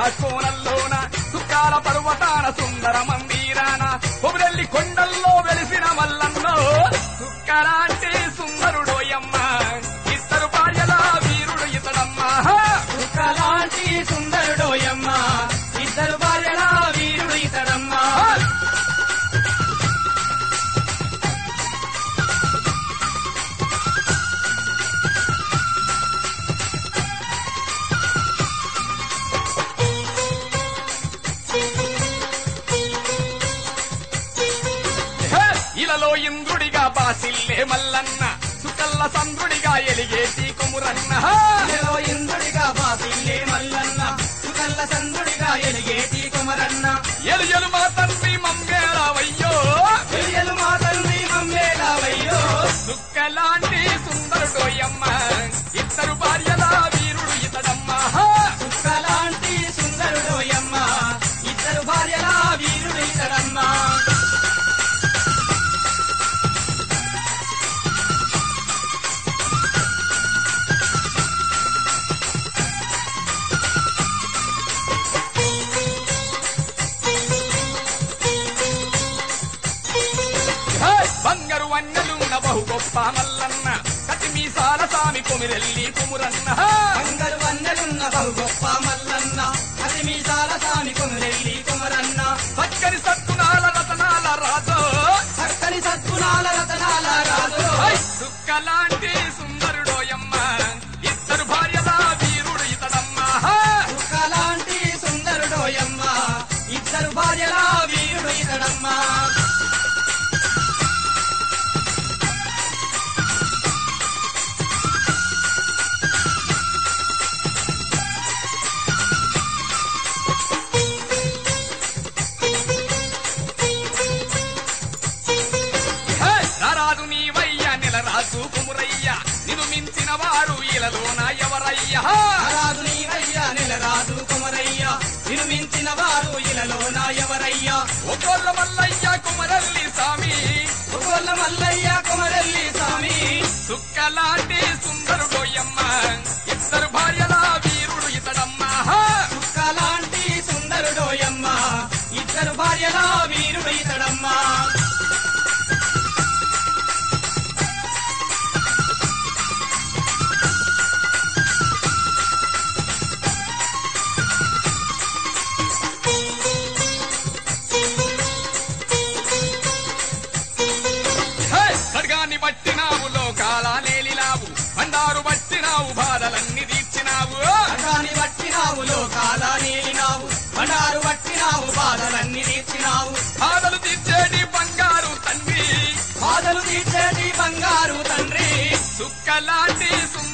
కోనల్లోన సుక్కాల పర్వతాన సుందర మందిరాన కొబరెల్లి కొండల్లో వెలిసిన మల్లన్నో సుక్కలాంటి సుందరుడోయమ్మ ఇద్దరు భార్యల వీరుడు ఇతడమ్మా సుక్కలాంటి సుందరుడోయమ్మ ఇద్దరు భార్యల వీరుడు ఇతడమ్మా ఇలలో ఇంద్రుడిగా బాసిల్లే మల్లన్న సుకల్ల సంద్రుడిగా ఎలిగేటి కొమురన్న ఇలలో ఇంద్రుడిగా బాసిల్లే మల్లన్న సుకల్ల సంద్రుడిగా ఎలిగేటి కొమరన్న ఎలుయలు మా తండ్రి మమ్మేళవయ్యో ఎలియలు మా తండ్రి మమ్మేళవయ్యో సుక్కలాంటి సుందరుడోయమ్మ ఇద్దరు భార్యల వీరుడు ఇతడమ్మా సుక్కలాంటి సుందరుడోయమ్మ ఇద్దరు భార్యల వీరుడు ఇతడమ్మా బంగారు వన్నెలున్న బహు గొప్ప మల్లన్న కటిమీసాల సామి కొమిరెల్లి కుమురన్న బంగారు వన్నెలున్న బహు గొప్ప మల్లన్న కటిమీసాల సామి కొమిరెల్లి కుమరన్న చక్కని సత్తునాల రతనాల రాజో చక్కని సత్తునాల రతనాల రాజు సుక్కలాంటి సుందరుడోయమ్మ ఇద్దరు భార్యల వీరుడు ఇతడమ్మా సుక్కలాంటి సుందరుడోయమ్మ ఇద్దరు భార్యల వీరుడు ఇతడమ్మా రారాదు నీవయ్య నెలరాజు కుమురయ్య నిన్ను మించిన వారు ఇలలోన ఎవరయ్యా రాజు నీవయ్యా నెలరాజు కుమరయ్య నిన్ను మించిన వారు ఇలలోన ఎవరయ్యా ఒక్కొల్ల మల్లయ్య కుమరల్లి స్వామి ఒగోళ్ళ మల్లయ్య కుమరల్లి స్వామి సుక్కలాంటి సుందరుడోయమ్మ ఇద్దరు భార్యల వీరుడు ఇతడమ్మా సుక్కలాంటి సుందరుడోయమ్మ ఇద్దరు భార్యల వీరుడు ఇతడమ్మా ఖడ్గాన్ని పట్టినావు లోకాల నేలినావు బండారు పట్టినావు బాధలన్నీ తీర్చినావు ఖడ్గాన్ని పట్టినావు లోకాల నేలినావు బండారు పట్టినావు బాధలన్నీ తీర్చినావు బాధలు తీర్చేటి బంగారు తండ్రి బాధలు తీర్చేటి బంగారు తండ్రి సుక్కలాంటి